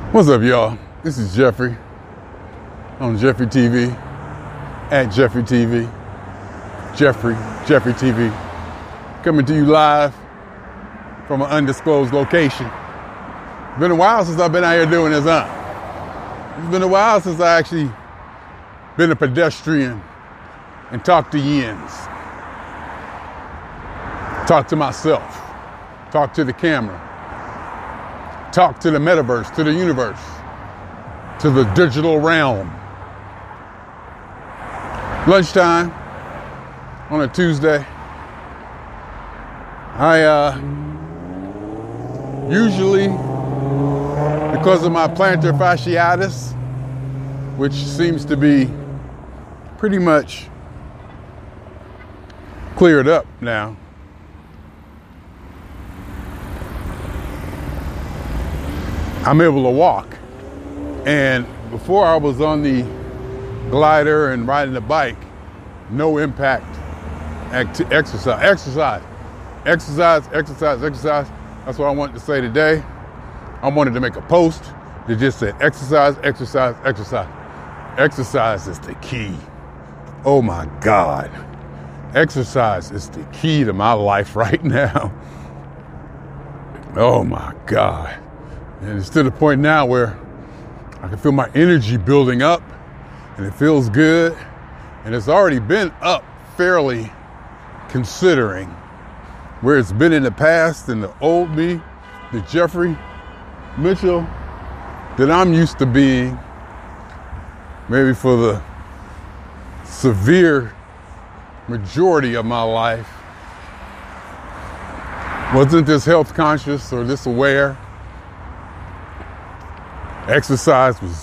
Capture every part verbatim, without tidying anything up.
What's up, y'all? This is Jeffrey on Jeffrey T V, at Jeffrey T V, Jeffrey, Jeffrey T V, coming to you live from an undisclosed location. It's been a while since I've been out here doing this, huh? It's been a while since I actually been a pedestrian and talked to yins. Talk to myself, talk to the camera, talk to the metaverse, to the universe, to the digital realm. Lunchtime on a Tuesday. I uh, usually, because of my plantar fasciitis, which seems to be pretty much cleared up now, I'm able to walk. And before I was on the glider and riding the bike, no impact act- exercise, exercise, exercise, exercise, exercise. That's what I wanted to say today. I wanted to make a post that just said exercise, exercise, exercise. Exercise is the key. Oh my God. Exercise is the key to my life right now. Oh my God. And it's to the point now where I can feel my energy building up and it feels good. And it's already been up fairly considering where it's been in the past and the old me, the Jeffrey Mitchell that I'm used to being, maybe for the severe majority of my life, wasn't this health conscious or this aware. Exercise was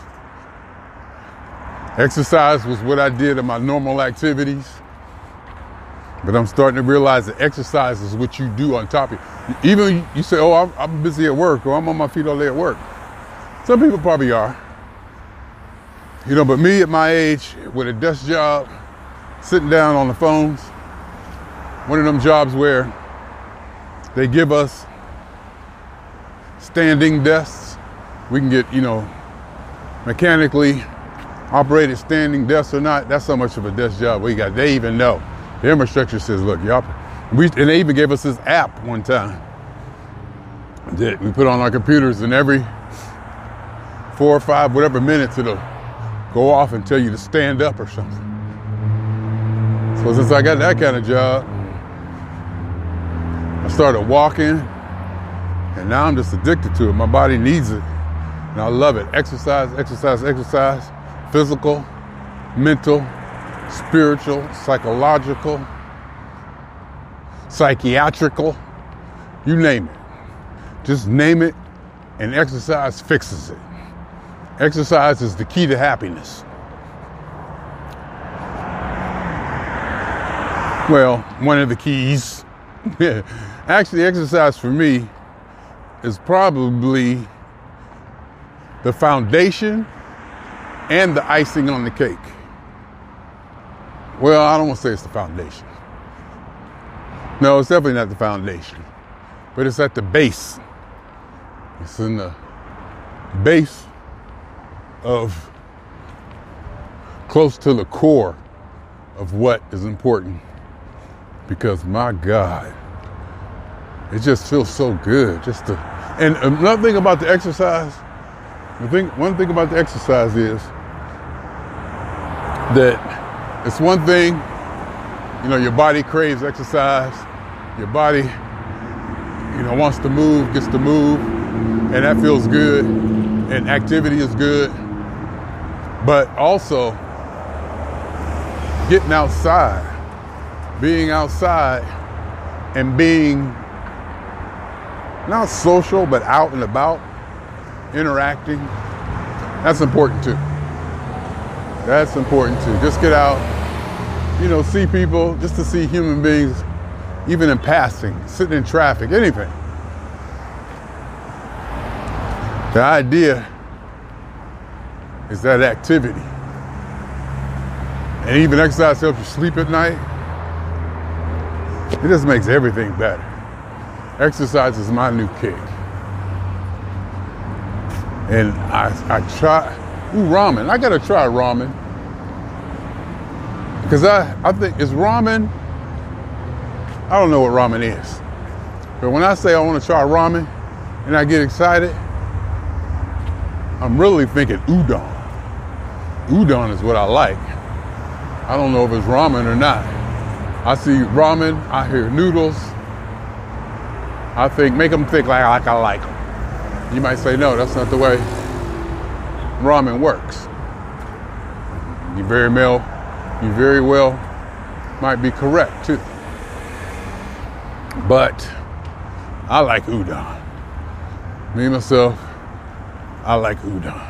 exercise was what I did in my normal activities. But I'm starting to realize that exercise is what you do on top of it. Even you say, oh, I'm, I'm busy at work, or I'm on my feet all day at work. Some people probably are. You know, but me at my age, with a desk job, sitting down on the phones, one of them jobs where they give us standing desks. We can get, you know, mechanically operated standing desks or not. That's so much of a desk job we got. They even know. The infrastructure says, look, y'all, we, and they even gave us this app one time that we put on our computers, and every four or five, whatever minutes, it'll go off and tell you to stand up or something. So since I got that kind of job, I started walking, and now I'm just addicted to it. My body needs it. And I love it. Exercise, exercise, exercise, physical, mental, spiritual, psychological, psychiatrical, you name it. Just name it, and exercise fixes it. Exercise is the key to happiness. Well, one of the keys. Actually, exercise for me is probably the foundation and the icing on the cake. Well, I don't want to say it's the foundation. No, it's definitely not the foundation. But it's at the base. It's in the base of, close to the core of what is important. Because my God, it just feels so good. Just to, and another thing about the exercise, The thing, one thing about the exercise is that it's one thing, you know, your body craves exercise, your body, you know, wants to move, gets to move, and that feels good, and activity is good, but also getting outside, being outside and being not social, but out and about, interacting, that's important too. That's important too. Just get out, you know, see people, just to see human beings, even in passing, sitting in traffic, anything. The idea is that activity. And even exercise helps you sleep at night. It just makes everything better. Exercise is my new kick. And I, I try, ooh, ramen. I gotta try ramen. Because I, I think, is ramen, I don't know what ramen is. But when I say I want to try ramen and I get excited, I'm really thinking udon. Udon is what I like. I don't know if it's ramen or not. I see ramen, I hear noodles. I think, make them think like, like I like them. You might say, no, that's not the way ramen works. You very well, you very well might be correct too. But I like udon. Me, myself, I like udon.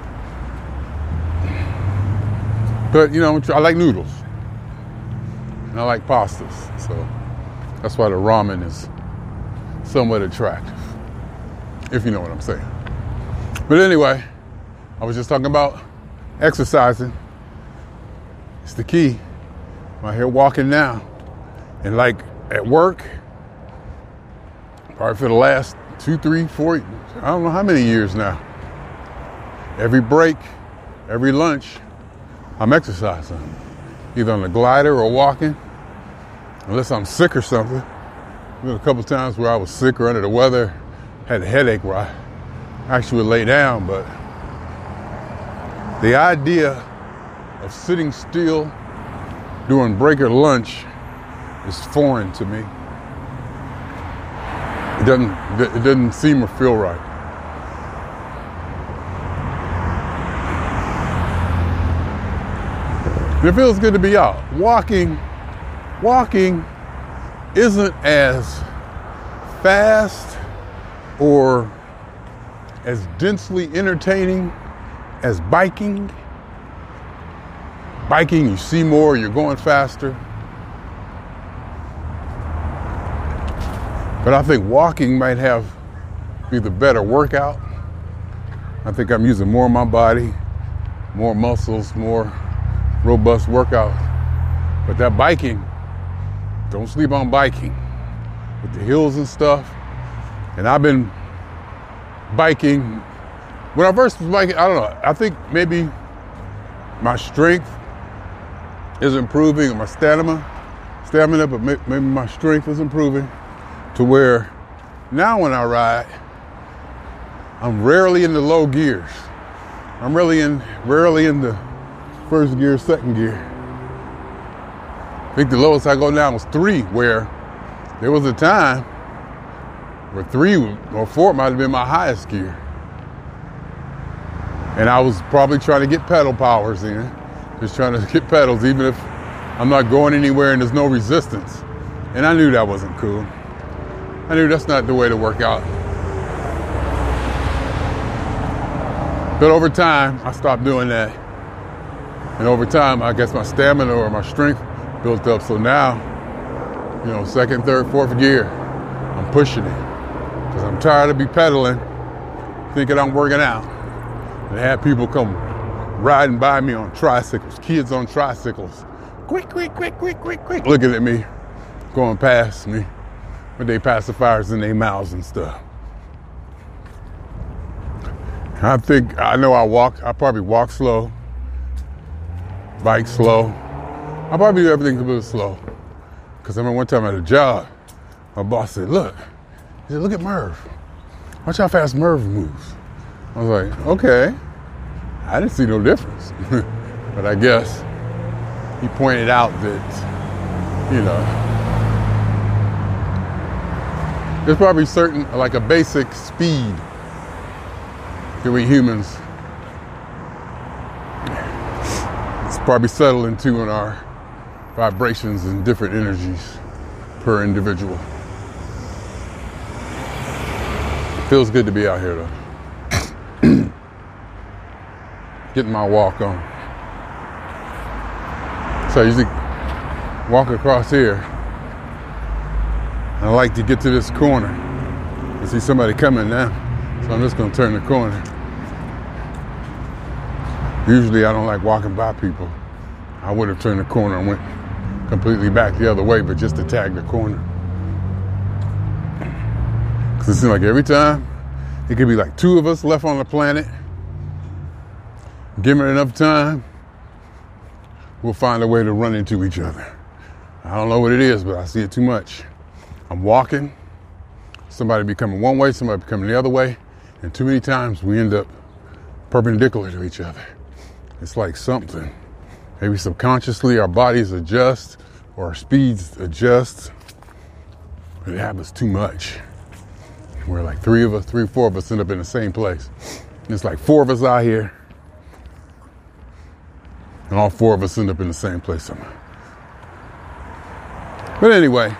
But, you know, I like noodles. And I like pastas. So that's why the ramen is somewhat attractive, if you know what I'm saying. But anyway, I was just talking about exercising. It's the key. I'm out here walking now. And like at work, probably for the last two, three, four, I don't know how many years now. Every break, every lunch, I'm exercising. Either on the glider or walking, unless I'm sick or something. There been a couple times where I was sick or under the weather, had a headache where I actually would lay down, but the idea of sitting still during break or lunch is foreign to me. It doesn't, it doesn't seem or feel right. And it feels good to be out. Walking, walking isn't as fast or as densely entertaining as biking. Biking, you see more, you're going faster. But I think walking might have be the better workout. I think I'm using more of my body, more muscles, more robust workout. But that biking, don't sleep on biking with the hills and stuff. And I've been biking. When I first was biking, I don't know, I think maybe my strength is improving, or my stamina, stamina, but maybe my strength is improving to where now when I ride, I'm rarely in the low gears. I'm really in, rarely in the first gear, second gear. I think the lowest I go down was three, where there was a time where three or four might have been my highest gear. And I was probably trying to get pedal powers in, just trying to get pedals, even if I'm not going anywhere and there's no resistance. And I knew that wasn't cool. I knew that's not the way to work out. But over time, I stopped doing that. And over time, I guess my stamina or my strength built up. So now, you know, second, third, fourth gear, I'm pushing it. Because I'm tired of be pedaling, thinking I'm working out. And I had people come riding by me on tricycles, kids on tricycles. Quick, quick, quick, quick, quick, quick. Looking at me, going past me with their pacifiers in their mouths and stuff. I think, I know I walk, I probably walk slow, bike slow. I probably do everything a little slow. Because I remember one time at a job, my boss said, look, he said, look at Merv. Watch how fast Merv moves. I was like, okay. I didn't see no difference. But I guess he pointed out that, you know, there's probably certain, like a basic speed that we humans, it's probably settled into in our vibrations and different energies per individual. It feels good to be out here though. Getting my walk on. So I usually walk across here. And I like to get to this corner. I see somebody coming now. So I'm just gonna turn the corner. Usually I don't like walking by people. I would have turned the corner and went completely back the other way, but just to tag the corner. Because it seems like every time It could be like two of us left on the planet. Given enough time, we'll find a way to run into each other. I don't know what it is, but I see it too much. I'm walking, somebody be coming one way, somebody be coming the other way, and too many times we end up perpendicular to each other. It's like something. Maybe subconsciously our bodies adjust or our speeds adjust, but it happens too much. Where like three of us, three, four of us end up in the same place. And it's like four of us out here, and all four of us end up in the same place somehow. But anyway,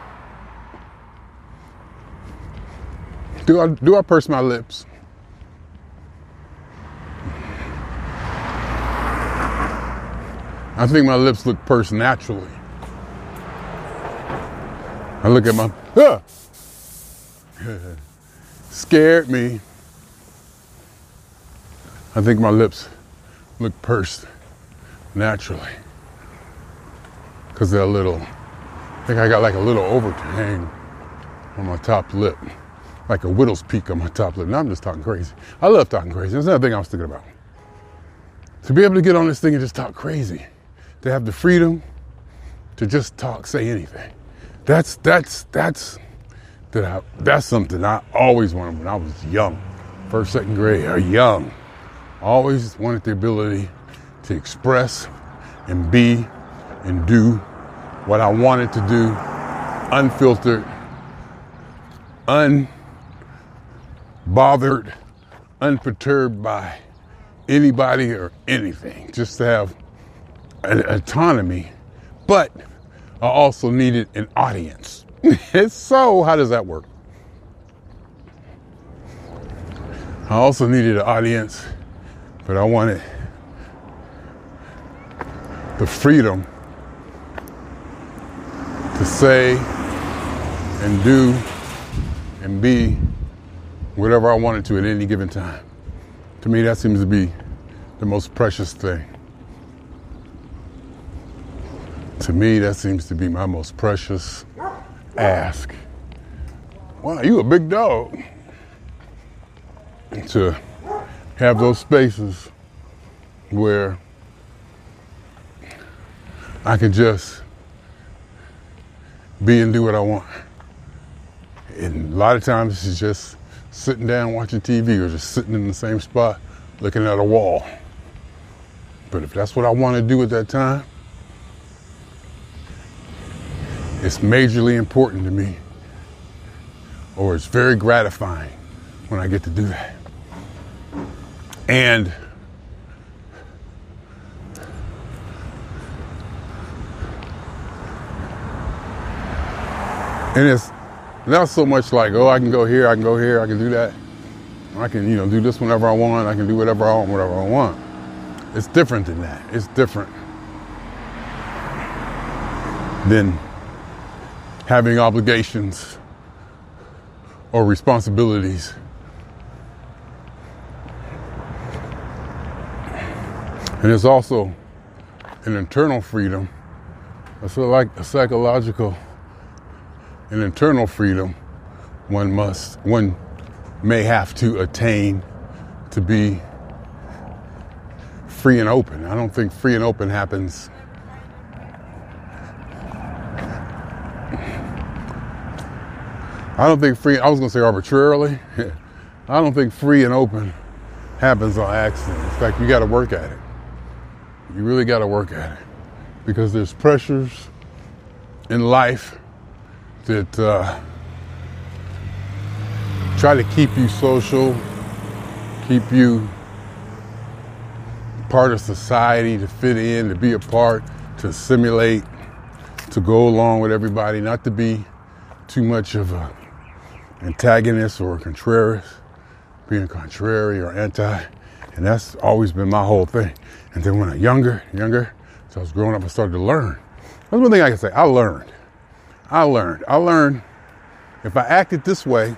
do I do I purse my lips? I think my lips look pursed naturally. I look at my, ah! Scared me. I think my lips look pursed naturally. Because they're a little, I think I got like a little overhang on my top lip. Like a widow's peak on my top lip. Now I'm just talking crazy. I love talking crazy. That's another thing I was thinking about. To be able to get on this thing and just talk crazy. To have the freedom to just talk, say anything. That's, that's, that's, that I, that's something I always wanted when I was young. First, second grade, or young. Always wanted the ability to express and be and do what I wanted to do, unfiltered, unbothered, unperturbed by anybody or anything. Just to have an autonomy, but I also needed an audience. So how does that work? I also needed an audience, but I wanted the freedom to say and do and be whatever I wanted to at any given time. To me, that seems to be the most precious thing. To me, that seems to be my most precious ask. Wow, you a big dog. To have those spaces where I can just be and do what I want. And a lot of times it's just sitting down watching T V or just sitting in the same spot looking at a wall. But if that's what I want to do at that time, it's majorly important to me, or it's very gratifying when I get to do that. And and it's not so much like, oh, I can go here, I can go here, I can do that. I can, you know, do this whenever I want. I can do whatever I want, whatever I want. It's different than that. It's different than having obligations or responsibilities. And it's also an internal freedom, it's like a psychological, an internal freedom one must, one may have to attain to be free and open. I don't think free and open happens I don't think free, I was gonna say arbitrarily. I don't think free and open happens on accident. In fact, you gotta work at it. You really gotta work at it. Because there's pressures in life that uh, try to keep you social, keep you part of society, to fit in, to be a part, to assimilate, to go along with everybody, not to be too much of a antagonist or a contrarian, being contrary or anti. And that's always been my whole thing. And then when I was younger, younger, so I was growing up, I started to learn. That's one thing I can say. I learned. I learned. I learned if I acted this way,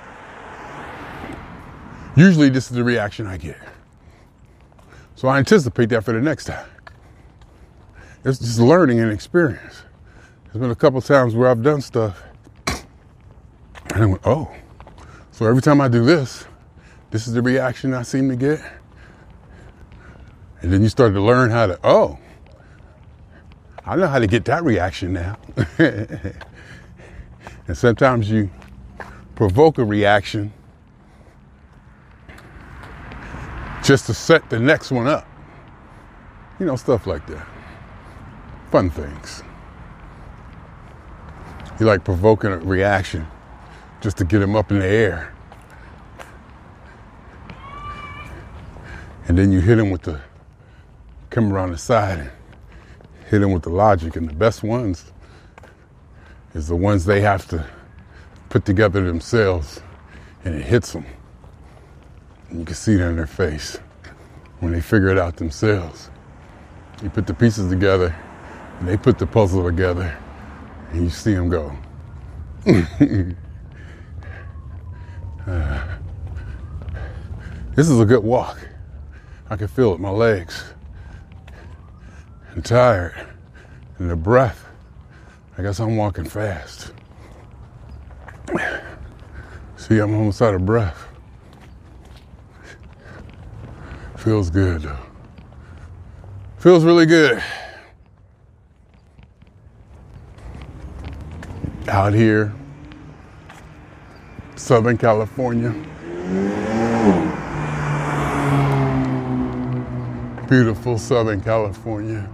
usually this is the reaction I get. So I anticipate that for the next time. It's just learning and experience. There's been a couple times where I've done stuff and I went, oh, so every time I do this, This is the reaction I seem to get. And then you start to learn how to, oh, I know how to get that reaction now. And sometimes you provoke a reaction just to set the next one up. You know, stuff like that. Fun things. You like provoking a reaction just to get them up in the air. And then you hit them with the, come around the side and hit them with the logic. And the best ones is the ones they have to put together themselves, and it hits them. And you can see it in their face when they figure it out themselves. You put the pieces together, and they put the puzzle together, and you see them go. uh, this is a good walk. I can feel it, my legs. I'm tired. And the breath, I guess I'm walking fast. See, I'm almost out of breath. Feels good, though. Feels really good. Out here, Southern California. Beautiful Southern California.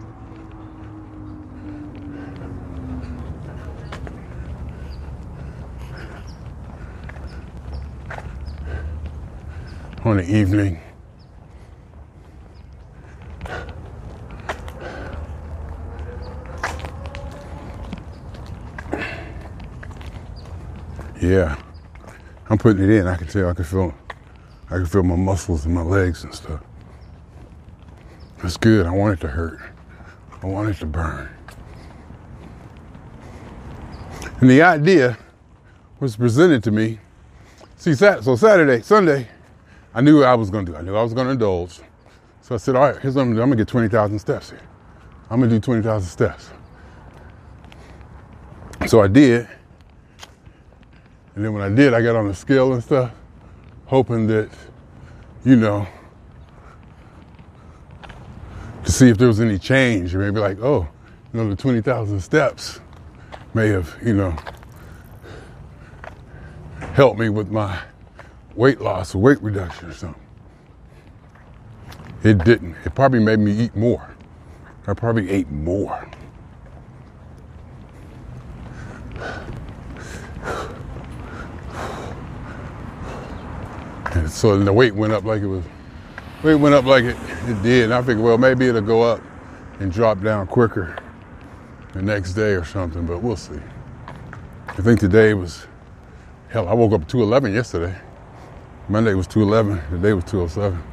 On the evening. Yeah, I'm putting it in. I can tell. I can feel. I can feel my muscles in my legs and stuff. It's good. I want it to hurt. I want it to burn. And the idea was presented to me. See, so Saturday, Sunday, I knew what I was going to do. I knew I was going to indulge. So I said, all right, here's what I'm going to do. I'm going to get twenty thousand steps here. I'm going to do twenty thousand steps. So I did. And then when I did, I got on the scale and stuff, hoping that, you know, to see if there was any change, or maybe like, oh, you know, the twenty thousand steps may have, you know, helped me with my weight loss or weight reduction or something. It didn't. It probably made me eat more. I probably ate more. And so the weight went up like it was, weight went up like it, it did. And I figured, well, maybe it'll go up and drop down quicker the next day or something, but we'll see. I think today was, hell, I woke up at two eleven yesterday. Monday was two eleven, today was two oh seven.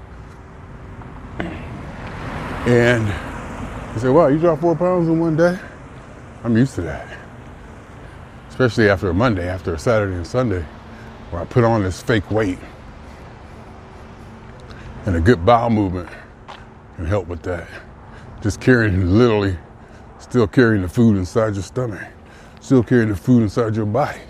And I said, wow, you dropped four pounds in one day? I'm used to that. Especially after a Monday, after a Saturday and Sunday, where I put on this fake weight. And a good bowel movement can help with that. Just carrying, literally, still carrying the food inside your stomach. Still carrying the food inside your body.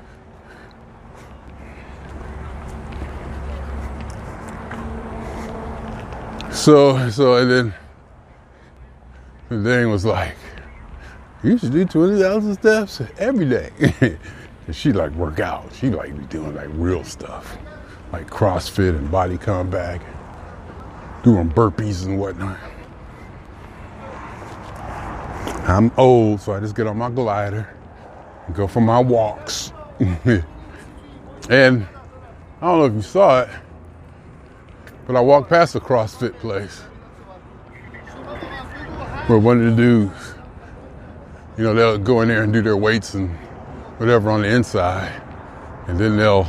So, so, and then the thing was like, you should do twenty thousand steps every day. And she like work out. She like be doing like real stuff. Like CrossFit and body combat. Doing burpees and whatnot. I'm old, so I just get on my glider and go for my walks. And I don't know if you saw it, but I walked past a CrossFit place where one of the dudes, you know, they'll go in there and do their weights and whatever on the inside, and then they'll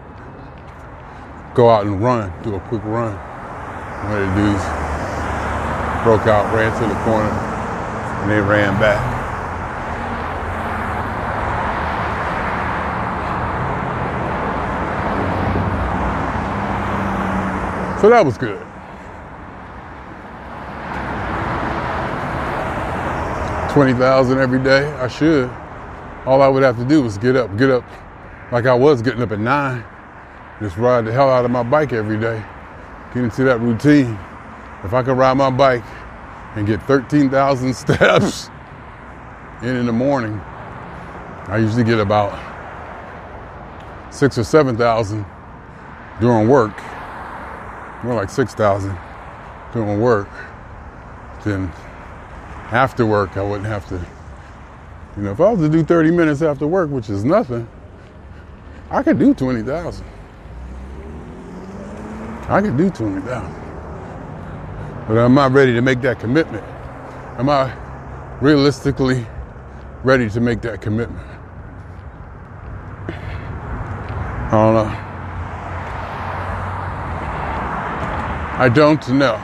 go out and run, do a quick run. One of the dudes broke out, ran to the corner, and they ran back. So that was good. twenty thousand every day, I should. All I would have to do was get up, get up like I was getting up at nine, just ride the hell out of my bike every day. Get into that routine. If I could ride my bike and get thirteen thousand steps in in the morning, I usually get about six or seven thousand during work, more like six thousand doing work. Then after work, I wouldn't have to, you know, if I was to do thirty minutes after work, which is nothing, I could do twenty thousand. I could do twenty thousand. But I'm not ready to make that commitment. Am I realistically ready to make that commitment? I don't know. I don't know.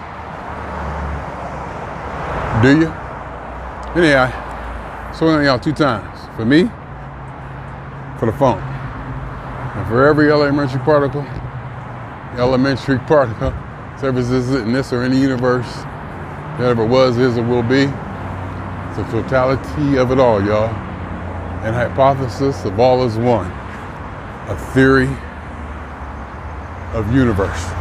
Do you? Anyhow, so anyhow, two times. For me, for the phone. And for every elementary particle, elementary particle, services in this or any universe that ever was, is, or will be, it's the totality of it all, y'all. An hypothesis of all is one. A theory of universe.